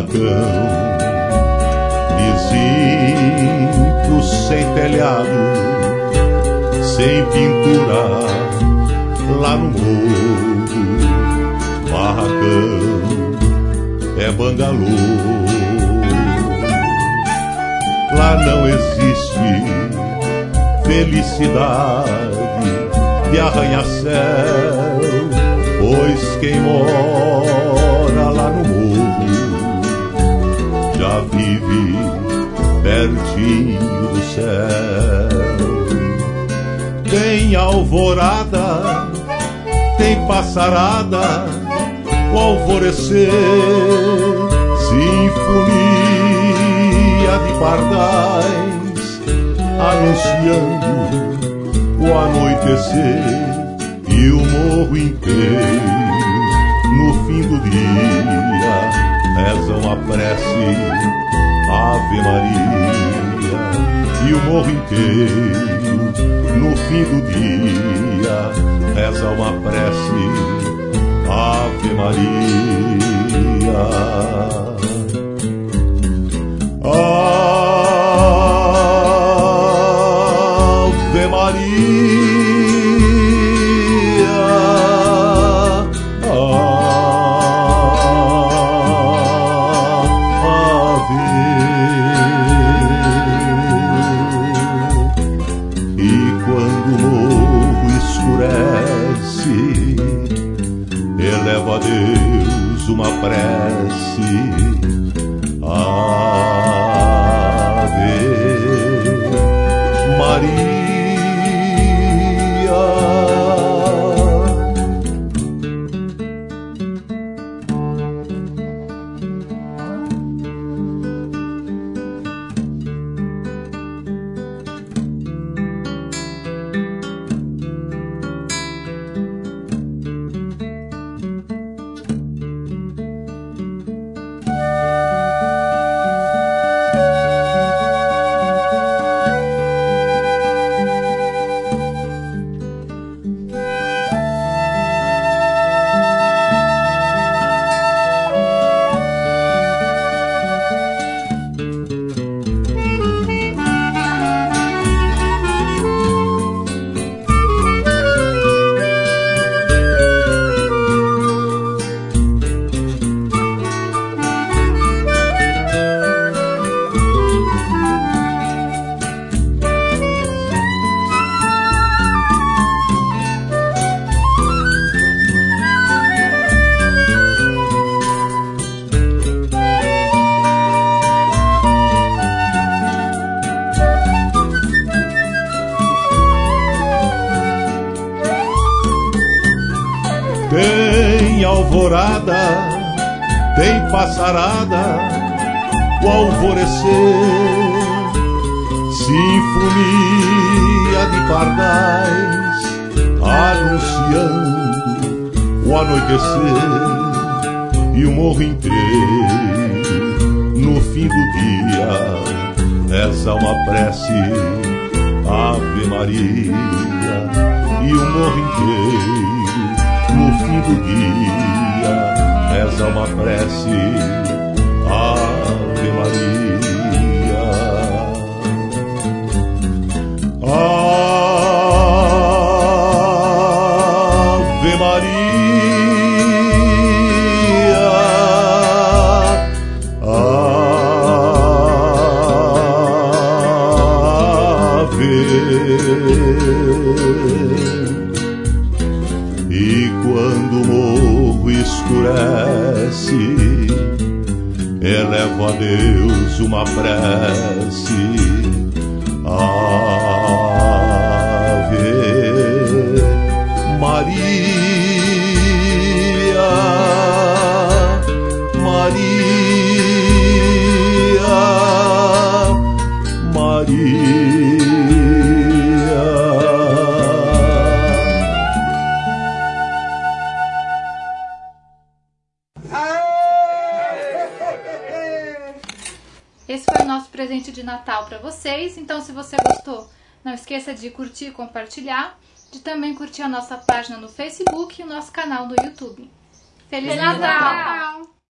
barracão, vizinho sem telhado, sem pintura, lá no morro. Barracão é bangalô, lá não existe felicidade de arranha-céu, pois quem mora lá no morro já vive pertinho do céu. Tem alvorada, tem passarada, o alvorecer, sinfonia de pardais, anunciando o anoitecer, e o morro inteiro, no fim do dia, rezam a prece, Ave Maria. E o morro inteiro, no fim do dia, reza uma prece, Ave Maria. Ave Maria, Ave. E quando o morro escurece, elevo a Deus uma prece, Ave Maria. Tem alvorada, tem passarada, o alvorecer, sinfonia de pardais, anunciando o anoitecer, e o morro inteiro, no fim do dia, reza uma prece, Ave Maria. E o morro inteiro, no fim do dia, reza uma prece, Ave Maria. Ave Maria, Ave. E quando o morro escurece, elevo a Deus uma prece, Ave Maria, Maria, Maria. Esse foi o nosso presente de Natal para vocês. Então, se você gostou, não esqueça de curtir e compartilhar, de também curtir a nossa página no Facebook e o nosso canal no YouTube. Feliz Natal!